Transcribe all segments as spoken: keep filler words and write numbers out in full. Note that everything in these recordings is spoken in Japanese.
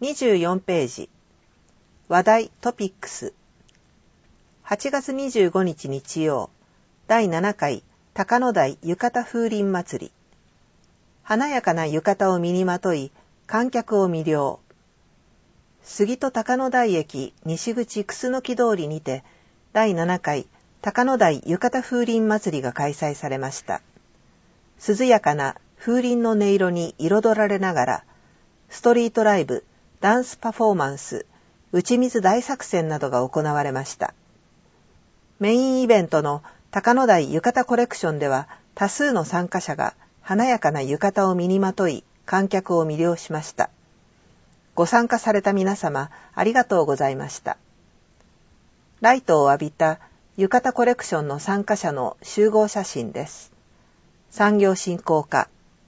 にじゅうよんページ、話題トピックス。はちがつにじゅうごにち日曜、だいななかい高野台浴衣風鈴祭り。華やかな浴衣を身にまとい、観客を魅了。杉戸高野台駅西口楠木通りにて、だいななかい高野台浴衣風鈴祭りが開催されました。涼やかな風鈴の音色に彩られながら、ストリートライブ、ダンスパフォーマンス、打ち水大作戦などが行われました。メインイベントの高野台浴衣コレクションでは、多数の参加者が華やかな浴衣を身にまとい、観客を魅了しました。ご参加された皆様、ありがとうございました。ライトを浴びた浴衣コレクションの参加者の集合写真です。産業振興課。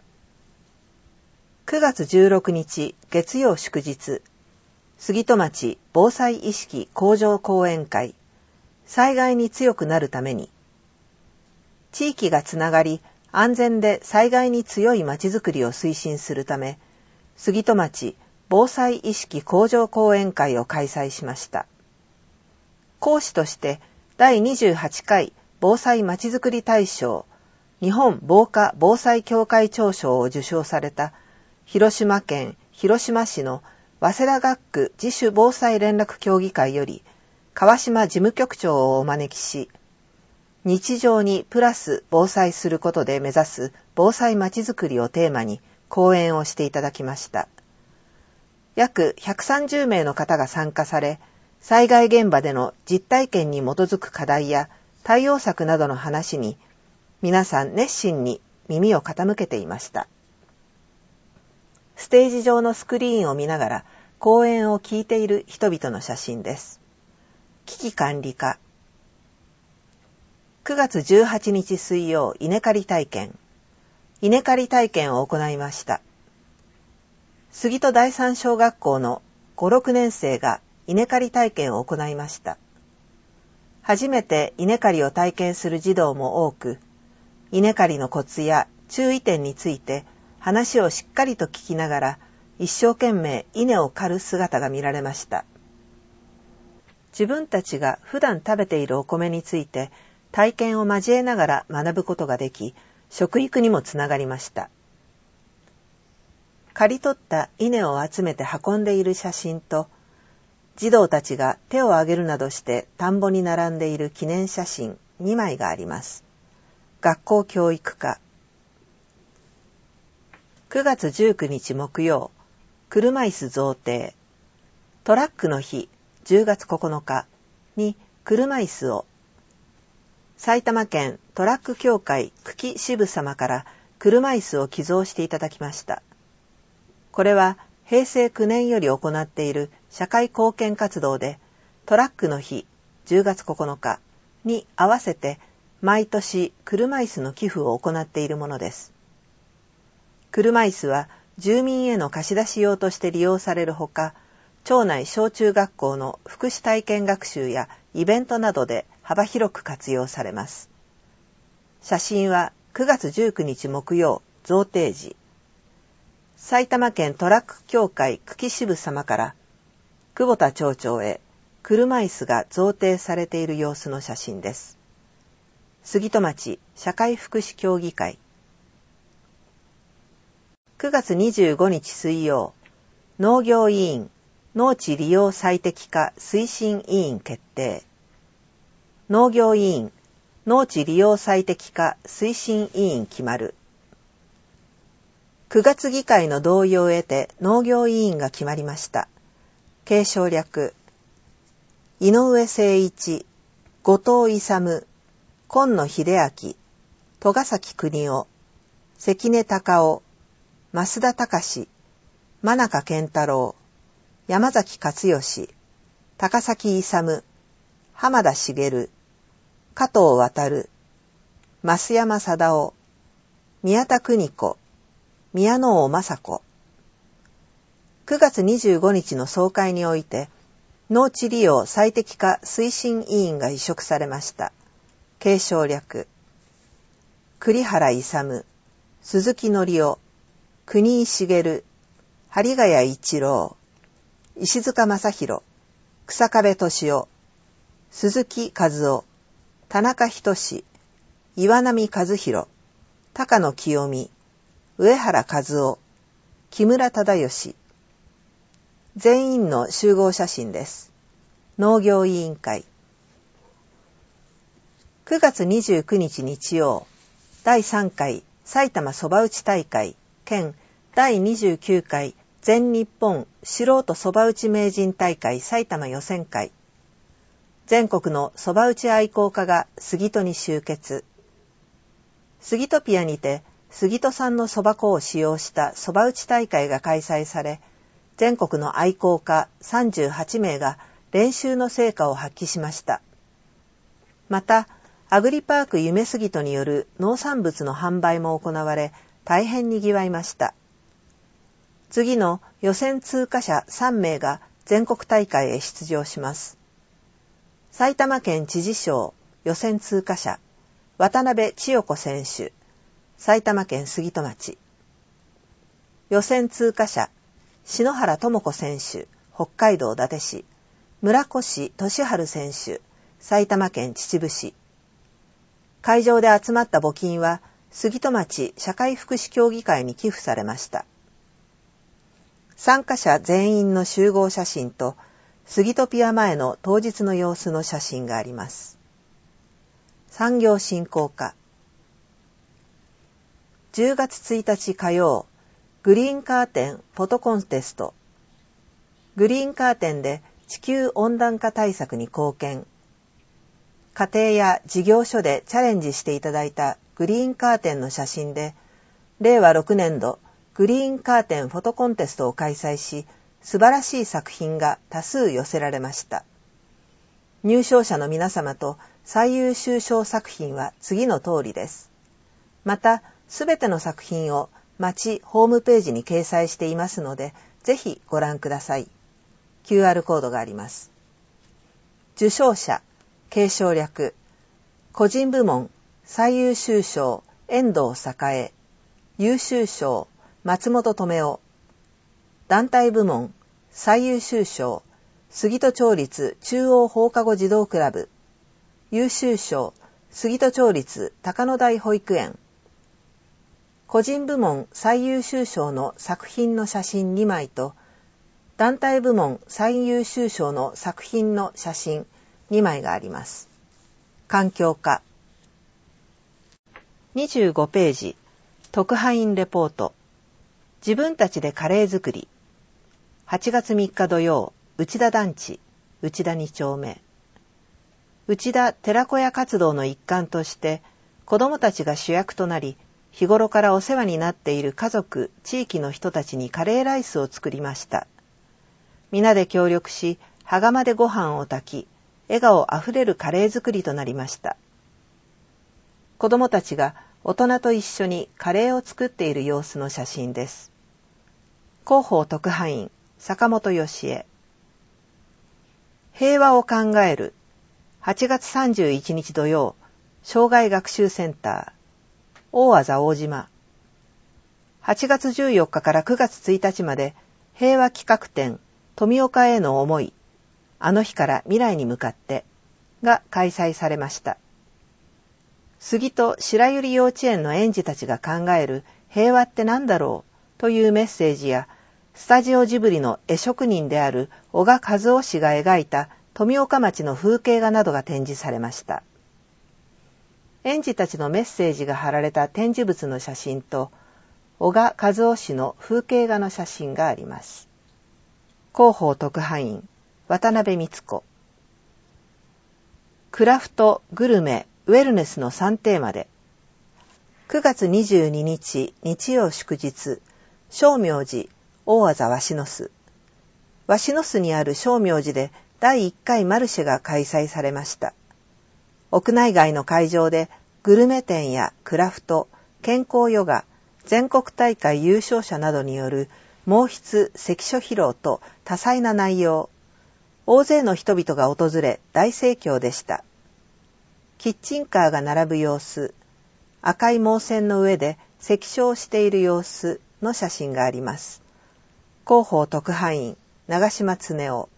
くがつじゅうろくにち月曜祝日、杉戸町防災意識向上講演会、災害に強くなるために、地域がつながり安全で災害に強いまちづくりを推進するため、杉戸町防災意識向上講演会を開催しました。講師としてだいにじゅうはちかい防災まちづくり大賞、日本防火防災協会長賞を受賞された広島県広島市の早稲田学区自主防災連絡協議会より川島事務局長をお招きし、日常にプラス防災することで目指す防災まちづくりをテーマに講演をしていただきました。約ひゃくさんじゅうめいの方が参加され、災害現場での実体験に基づく課題や対応策などの話に皆さん熱心に耳を傾けていました。ステージ上のスクリーンを見ながら講演を聞いている人々の写真です。危機管理課。くがつじゅうはちにち水曜、稲刈り体験。稲刈り体験を行いました。杉戸第三小学校のご、ろくねんせいが稲刈り体験を行いました。初めて稲刈りを体験する児童も多く、稲刈りのコツや注意点について話をしっかりと聞きながら一生懸命稲を刈る姿が見られました。自分たちが普段食べているお米について体験を交えながら学ぶことができ、食育にもつながりました。刈り取った稲を集めて運んでいる写真と、児童たちが手を挙げるなどして田んぼに並んでいる記念写真にまいがあります。学校教育課。くがつじゅうくにち木曜、車椅子贈呈。トラックの日、じゅうがつここのかに車椅子を、埼玉県トラック協会久喜支部様から車椅子を寄贈していただきました。これはへいせいきゅうねんより行っている社会貢献活動で、トラックの日、じゅうがつここのかに合わせて毎年車椅子の寄付を行っているものです。車椅子は住民への貸し出し用として利用されるほか、町内小中学校の福祉体験学習やイベントなどで幅広く活用されます。写真はくがつじゅうくにち木曜、贈呈時、埼玉県トラック協会久喜支部様から久保田町長へ車椅子が贈呈されている様子の写真です。杉戸町社会福祉協議会。くがつにじゅうごにち水曜、農業委員農地利用最適化推進委員決定。農業委員農地利用最適化推進委員決まる。くがつ議会の同意を得て農業委員が決まりました。継承略。井上誠一、後藤勇、今野秀明、戸ヶ崎邦夫、関根隆夫、増田隆、真中健太郎、山崎勝義、高崎勇、浜田茂、加藤航、増山貞夫、宮田邦子、宮野尾雅子。くがつにじゅうごにちの総会において、農地利用最適化推進委員が委嘱されました。継承略。栗原勇、鈴木則夫、国井茂、針ヶ谷一郎、 石塚正宏、草壁俊夫、鈴木和夫、田中仁、岩波和弘、高野清美、上原和夫、木村忠義。全員の集合写真です。農業委員会。くがつにじゅうくにち日曜、だいさんかい埼玉そば打ち大会兼だいにじゅうきゅうかい全日本素人そば打ち名人大会埼玉予選会。全国のそば打ち愛好家が杉戸に集結。杉戸ピアにて杉戸産のそば粉を使用したそば打ち大会が開催され、全国の愛好家さんじゅうはちめいが練習の成果を発揮しました。また、アグリパーク夢杉戸による農産物の販売も行われ、大変にぎわいました。次の予選通過者さんめいが全国大会へ出場します。埼玉県知事賞予選通過者、渡辺千代子選手、埼玉県杉戸町。予選通過者、篠原智子選手、北海道伊達市、村越俊治選手、埼玉県秩父市。会場で集まった募金は、杉戸町社会福祉協議会に寄付されました。参加者全員の集合写真と、杉戸ピア前の当日の様子の写真があります。産業振興課。じゅうがつついたち火曜、グリーンカーテンフォトコンテスト。グリーンカーテンで地球温暖化対策に貢献。家庭や事業所でチャレンジしていただいたグリーンカーテンの写真で、れいわろくねんどグリーンカーテンフォトコンテストを開催し、素晴らしい作品が多数寄せられました。入賞者の皆様と最優秀賞作品は次の通りです。また、すべての作品を町ホームページに掲載していますので、ぜひご覧ください。キューアール コードがあります。受賞者、継承略、個人部門、最優秀賞、遠藤栄、優秀賞、松本留夫、団体部門、最優秀賞、杉戸町立中央放課後児童クラブ、優秀賞、杉戸町立高野台保育園。個人部門最優秀賞の作品の写真にまいと、団体部門最優秀賞の作品の写真にまいがあります。環境課。にじゅうごページ、特派員レポート。自分たちでカレー作り。はちがつみっか土曜、内田団地、内田にちょうめ。内田寺子屋活動の一環として、子どもたちが主役となり、日頃からお世話になっている家族、地域の人たちにカレーライスを作りました。皆で協力し、羽釜でご飯を炊き、笑顔あふれるカレー作りとなりました。子どもたちが大人と一緒にカレーを作っている様子の写真です。広報特派員、坂本義恵。平和を考える。はちがつさんじゅういちにち土曜、障害学習センター、大字大島。はちがつじゅうよっかからくがつついたちまで、平和企画展、富岡への思い、あの日から未来に向かってが開催されました。杉戸白百合幼稚園の園児たちが考える平和って何だろうというメッセージや、スタジオジブリの絵職人である小賀和夫氏が描いた富岡町の風景画などが展示されました。園児たちのメッセージが貼られた展示物の写真と、小賀和夫氏の風景画の写真があります。広報特派員、渡辺光子。クラフト、グルメ、ウェルネスのさんテーマで、くがつにじゅうににち日曜祝日、称明寺、大字鷲の巣。鷲の巣にある称明寺でだいいっかいマルシェが開催されました。屋内外の会場でグルメ店やクラフト、健康ヨガ、全国大会優勝者などによる毛筆関所披露と多彩な内容。大勢の人々が訪れ大盛況でした。キッチンカーが並ぶ様子、赤い毛線の上で関所をしている様子の写真があります。広報特派員、 長島恒夫。